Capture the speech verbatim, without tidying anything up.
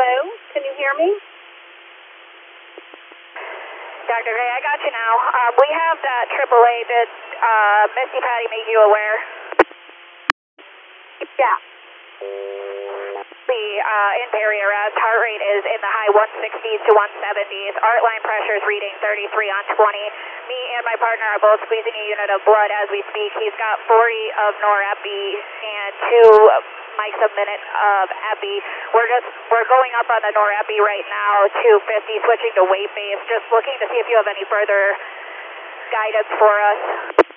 Hello, can you hear me? Doctor Gray, I got you now. Um, we have that triple A. Did uh, Misty Patty make you aware? Yeah. The uh, in peri arrest, heart rate is in the high one sixties to one seventies. Art line pressure is reading thirty-three on twenty. Me and my partner are both squeezing a unit of blood as we speak. He's got forty of norepi and two mics a minute of epi. We're just we're going up on the norepi right now, two fifty, switching to weight base. Just looking to see if you have any further guidance for us.